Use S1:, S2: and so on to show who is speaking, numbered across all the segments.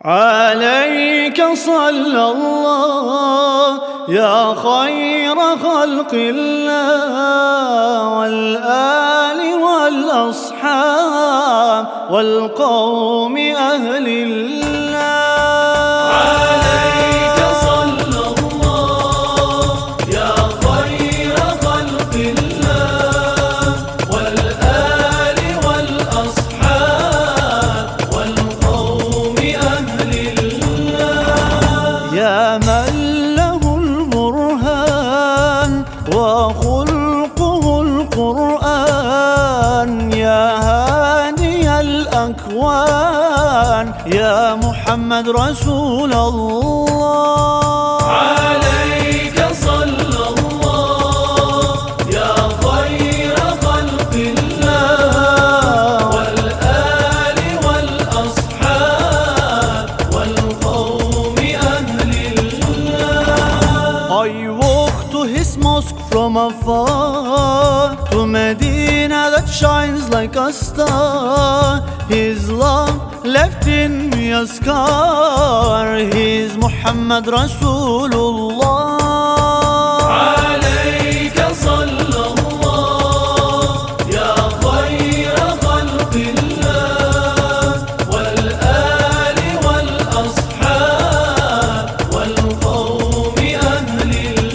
S1: عليك صلى الله يا خير خلق الله، والآل والأصحاب والقوم أهل الله.
S2: عليك صلى الله يا خير خلق الله، والآل والأصحاب والقوم أهل الله.
S1: يا من له البرهان وخلقه القرآن، يا هادي الأكوان يا محمد رسول الله.
S2: عليك صلى الله يا خير خلق الله، والآل والأصحاب والقوم أهل الله.
S1: I walk to his mosque from afar, to Medina that shines like a star. His love left in me a scar, he's Muhammad Rasulullah.
S2: عليك صلى الله يا خير خلق الله، والآل والأصحاب والقوم أهل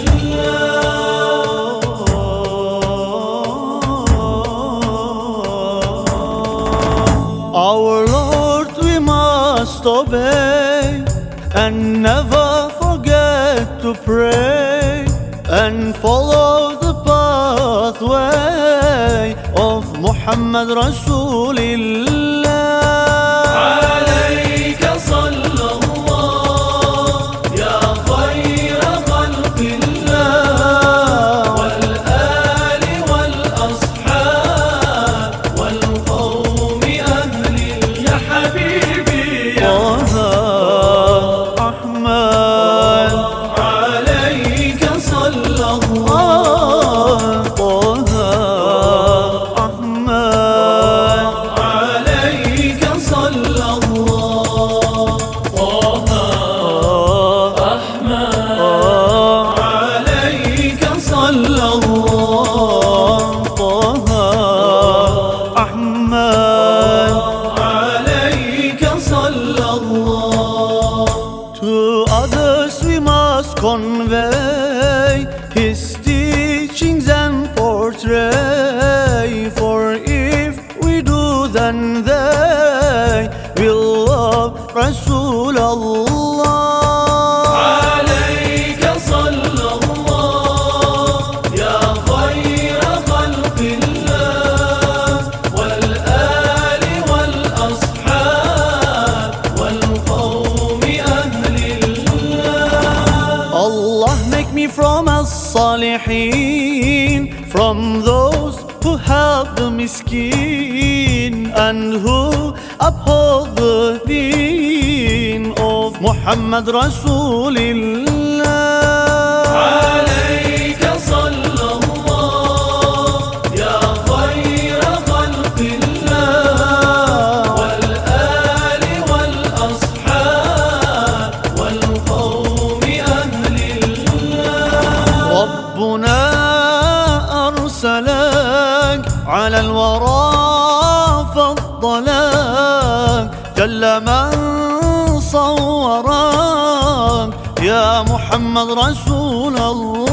S2: الله.
S1: Our Lord we must obey, and never forget to pray, and follow the pathway of Muhammad Rasulullah.
S2: عليك صلى الله يا خير خلق الله، والآل والأصحاب والقوم أهل يا حبيبي يا
S1: أحمد.
S2: عليك صلى الله
S1: أحمد.
S2: عليك صلى الله أحمد. عليك صلى الله
S1: أحمد.
S2: عليك صلى الله.
S1: To others we must convey his teachings and portray, for if we do then they will love Rasulullah.
S2: عليك صلى الله يا خير خلق الله، والآل والأصحاب والقوم أهل الله.
S1: Allah make me from as-salihin, from those who help the miskin and who uphold the deen of Muhammad Rasulullah.
S2: عليك صلى الله يا خير خلق الله، والآل والأصحاب والقوم أهل الله.
S1: ربنا أرسلك على الورى فضلك، جل من صورك يا محمد رسول الله.